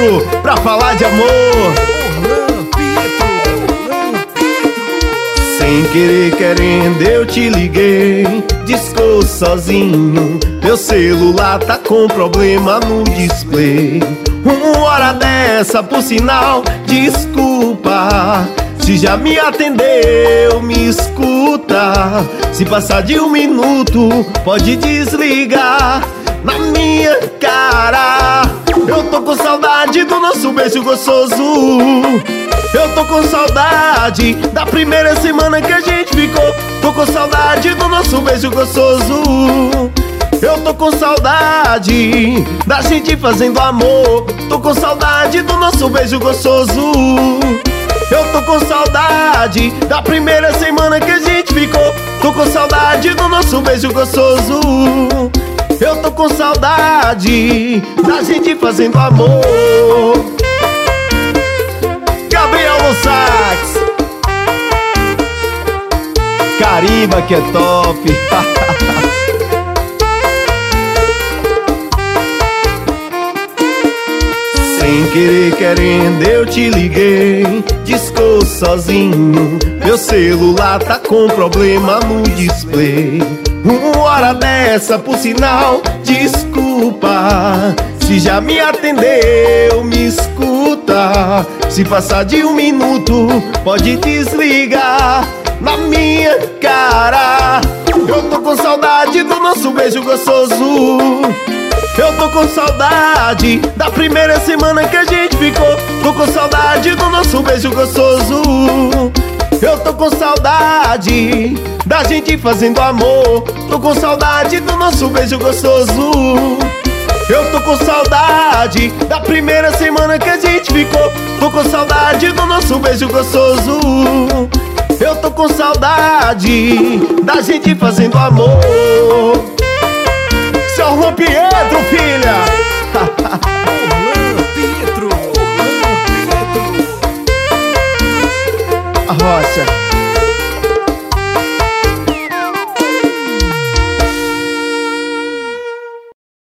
Pietro pra falar de amor. Orlan Pietro. Sem querer, querendo, eu te liguei. Discou sozinho, meu celular tá com problema no display. Uma hora dessa, por sinal, desculpa. Se já me atendeu, me escuta. Se passar de 1 minuto, pode desligar na minha cara. Eu tô com saudade do nosso beijo gostoso. Eu tô com saudade da primeira semana que a gente ficou. Tô com saudade do nosso beijo gostoso. Eu tô com saudade da gente fazendo amor. Tô com saudade do nosso beijo gostoso. Eu tô com saudade da primeira semana que a gente ficou. Tô com saudade do nosso beijo gostoso. Eu tô com saudade da gente fazendo amor. Gabriel no sax. Carimba que é top. Sem querer, querendo, eu te liguei. Discou sozinho, meu celular tá com problema no display. Uma hora dessa, por sinal, desculpa. Se já me atendeu, me escuta. Se passar de 1 minuto, pode desligar na minha cara. Eu tô com saudade do nosso beijo gostoso. Eu tô com saudade da primeira semana que a gente ficou. Tô com saudade do nosso beijo gostoso. Eu tô com saudade da gente fazendo amor. Tô com saudade do nosso beijo gostoso. Eu tô com saudade da primeira semana que a gente ficou. Tô com saudade do nosso beijo gostoso. Eu tô com saudade da gente fazendo amor. Seu Orlan Pietro, filha. Orlan Pietro. Orlan Pietro. A rocha.